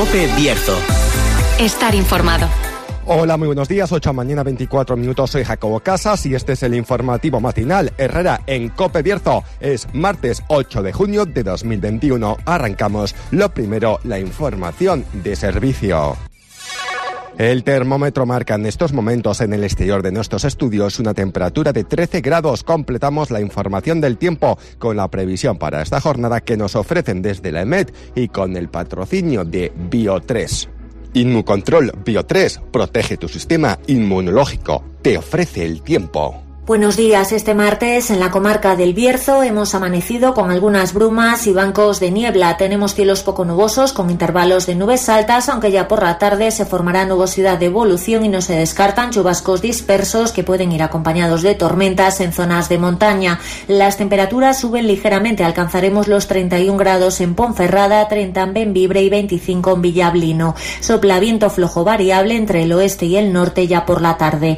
COPE Bierzo. Estar informado. Hola, muy buenos días, 8 de la mañana, 24 minutos, soy Jacobo Casas y este es el informativo matinal Herrera en COPE Bierzo. Es martes 8 de junio de 2021. Arrancamos. Lo primero, la información de servicio. El termómetro marca en estos momentos en el exterior de nuestros estudios una temperatura de 13 grados. Completamos la información del tiempo con la previsión para esta jornada que nos ofrecen desde la EMET y con el patrocinio de Bio3. Inmucontrol Bio3 protege tu sistema inmunológico. Te ofrece el tiempo. Buenos días. Este martes en la comarca del Bierzo hemos amanecido con algunas brumas y bancos de niebla. Tenemos cielos poco nubosos con intervalos de nubes altas, aunque ya por la tarde se formará nubosidad de evolución y no se descartan chubascos dispersos que pueden ir acompañados de tormentas en zonas de montaña. Las temperaturas suben ligeramente. Alcanzaremos los 31 grados en Ponferrada, 30 en Bembibre y 25 en Villablino. Sopla viento flojo variable entre el oeste y el norte ya por la tarde.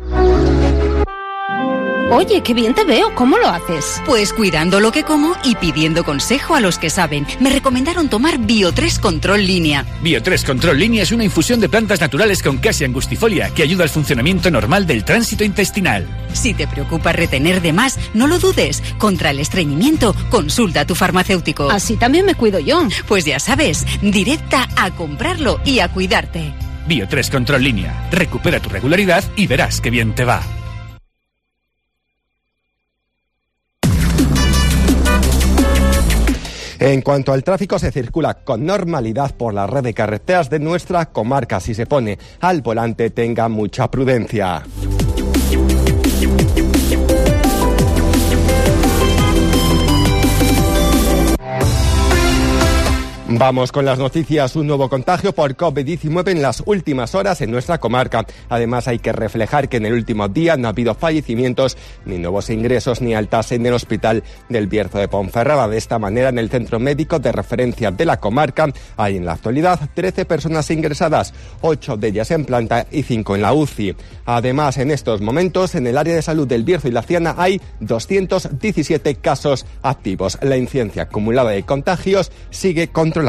Oye, qué bien te veo. ¿Cómo lo haces? Pues cuidando lo que como y pidiendo consejo a los que saben. Me recomendaron tomar Bio3 Control Línea. Bio3 Control Línea es una infusión de plantas naturales con Cassia angustifolia que ayuda al funcionamiento normal del tránsito intestinal. Si te preocupa retener de más, no lo dudes. Contra el estreñimiento, consulta a tu farmacéutico. Así también me cuido yo. Pues ya sabes, directa a comprarlo y a cuidarte. Bio3 Control Línea. Recupera tu regularidad y verás qué bien te va. En cuanto al tráfico, se circula con normalidad por la red de carreteras de nuestra comarca. Si se pone al volante, tenga mucha prudencia. Vamos con las noticias. Un nuevo contagio por COVID-19 en las últimas horas en nuestra comarca. Además, hay que reflejar que en el último día no ha habido fallecimientos, ni nuevos ingresos, ni altas en el hospital del Bierzo de Ponferrada. De esta manera, en el centro médico de referencia de la comarca hay en la actualidad 13 personas ingresadas, 8 de ellas en planta y 5 en la UCI. Además, en estos momentos, en el área de salud del Bierzo y la Ciana hay 217 casos activos. La incidencia acumulada de contagios sigue controlada.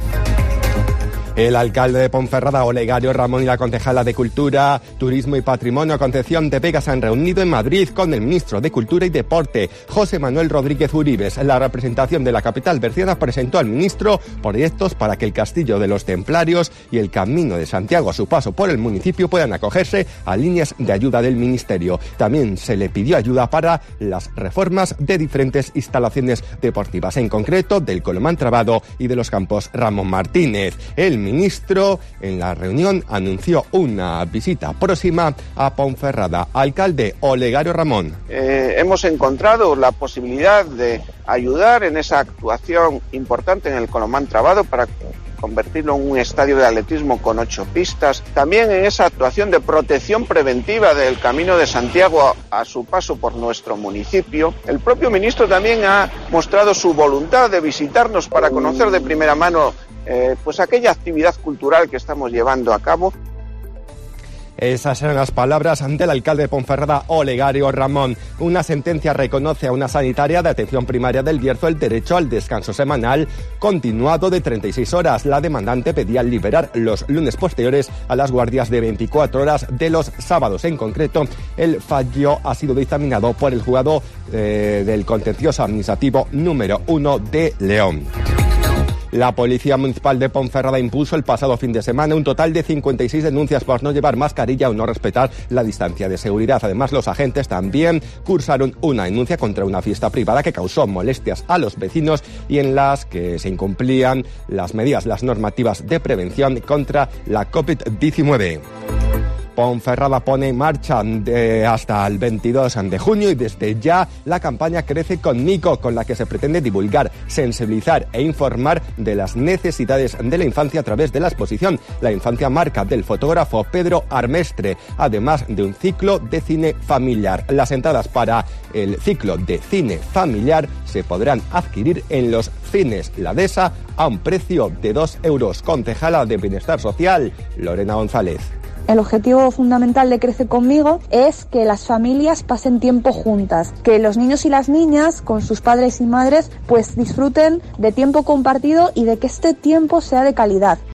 El alcalde de Ponferrada, Olegario Ramón, y la concejala de Cultura, Turismo y Patrimonio, Concepción de Vega, se han reunido en Madrid con el ministro de Cultura y Deporte, José Manuel Rodríguez Uribes. La representación de la capital berciana presentó al ministro proyectos para que el Castillo de los Templarios y el Camino de Santiago, a su paso por el municipio, puedan acogerse a líneas de ayuda del ministerio. También se le pidió ayuda para las reformas de diferentes instalaciones deportivas, en concreto del Colomán Trabado y de los Campos Ramón Martínez. El ministro en la reunión anunció una visita próxima a Ponferrada. Alcalde Olegario Ramón. Hemos encontrado la posibilidad de ayudar en esa actuación importante en el Colomán Trabado para convertirlo en un estadio de atletismo con 8 pistas. También en esa actuación de protección preventiva del Camino de Santiago a su paso por nuestro municipio. El propio ministro también ha mostrado su voluntad de visitarnos para conocer de primera mano pues aquella actividad cultural que estamos llevando a cabo. Esas eran las palabras del alcalde de Ponferrada, Olegario Ramón. Una sentencia reconoce a una sanitaria de atención primaria del Bierzo el derecho al descanso semanal continuado de 36 horas. La demandante pedía liberar los lunes posteriores a las guardias de 24 horas de los sábados. En concreto, el fallo ha sido dictaminado por el juzgado del contencioso administrativo número 1 de León. La Policía Municipal de Ponferrada impuso el pasado fin de semana un total de 56 denuncias por no llevar mascarilla o no respetar la distancia de seguridad. Además, los agentes también cursaron una denuncia contra una fiesta privada que causó molestias a los vecinos y en las que se incumplían las normativas de prevención contra la COVID-19. Ponferrada pone en marcha hasta el 22 de junio y desde ya la campaña Crece Conmigo, con la que se pretende divulgar, sensibilizar e informar de las necesidades de la infancia a través de la exposición La Infancia Marca del fotógrafo Pedro Armestre, además de un ciclo de cine familiar. Las entradas para el ciclo de cine familiar se podrán adquirir en los cines La Dehesa a un precio de 2 euros. Concejala de Bienestar Social, Lorena González. El objetivo fundamental de Crece Conmigo es que las familias pasen tiempo juntas, que los niños y las niñas con sus padres y madres pues disfruten de tiempo compartido y de que este tiempo sea de calidad.